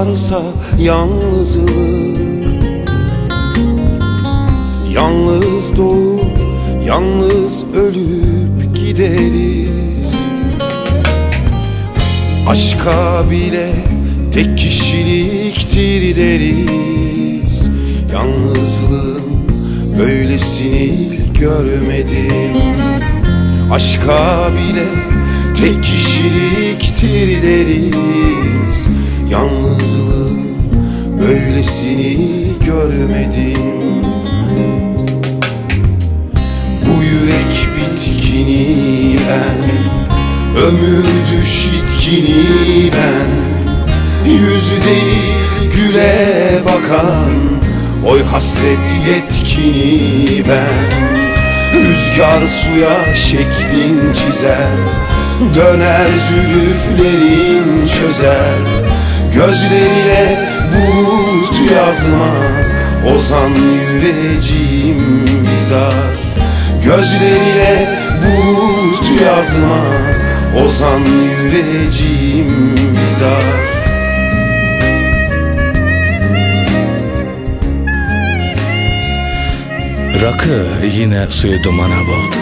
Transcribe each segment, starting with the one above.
varsa yalnızlık. Yalnız doğup yalnız ölüp gideriz. Aşka bile tek kişiliktir deriz. Yalnızlığın böylesini görmedim. Aşka bile tek kişiliktir deriz. Yalnızlığın böylesini görmedim. Bu yürek bitkini ben, ömür düş itkini ben. Yüzü değil güle bakan oy hasret yetkini ben. Rüzgar suya şeklin çizer, döner zülüflerin çözer. Gözlerine bulut yazmak ozan yüreğim bizar. Gözlerine bulut yazmak ozan yüreğim bizar. Rakı yine suyu dumana boğdu.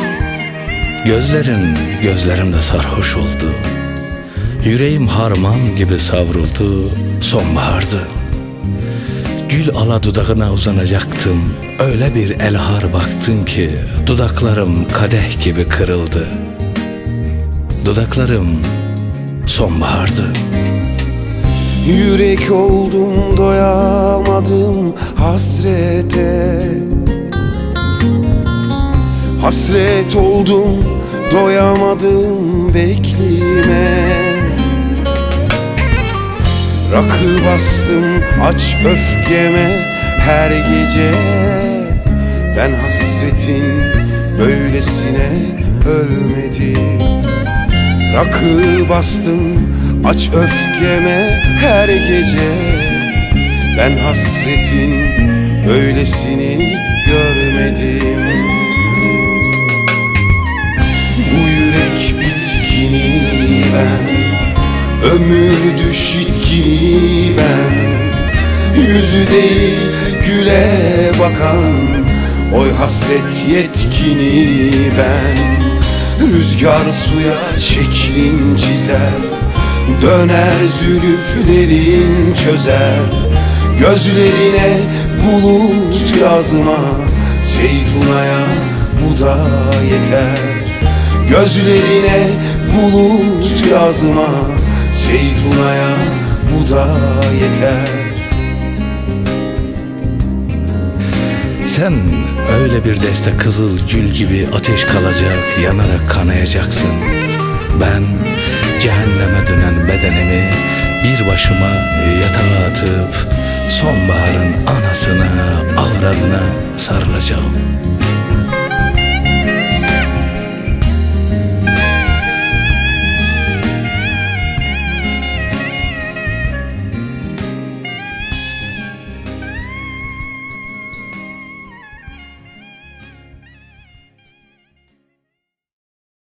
Gözlerimde sarhoş oldu. Yüreğim harman gibi savruldu. Sonbahardı. Gül ala dudağına uzanacaktım. Öyle bir elhar baktın ki dudaklarım kadeh gibi kırıldı. Dudaklarım sonbahardı. Yürek oldum doyamadım hasrete. Hasret oldum doyamadım beklime. Rakı bastım aç öfkeme her gece. Ben hasretin böylesine ölmedim. Rakı bastım aç öfkeme her gece. Ben hasretin böylesini görmedim. Bu yürek bitkini ben, ömür düş itkini ben. Yüzü değil güle bakan oy hasret yetkini ben. Rüzgar suya şeklin çizer, döner zülüflerin çözer. Gözlerine bulut yazma Seyduna'ya bu da yeter. Gözlerine bulut yazma Seyduna'ya bu da yeter. Sen öyle bir deste kızıl gül gibi ateş kalacak, yanarak kanayacaksın. Ben cehenneme dönen bedenimi bir başıma yatağa atıp sonbaharın anasına, avradına sarılacağım.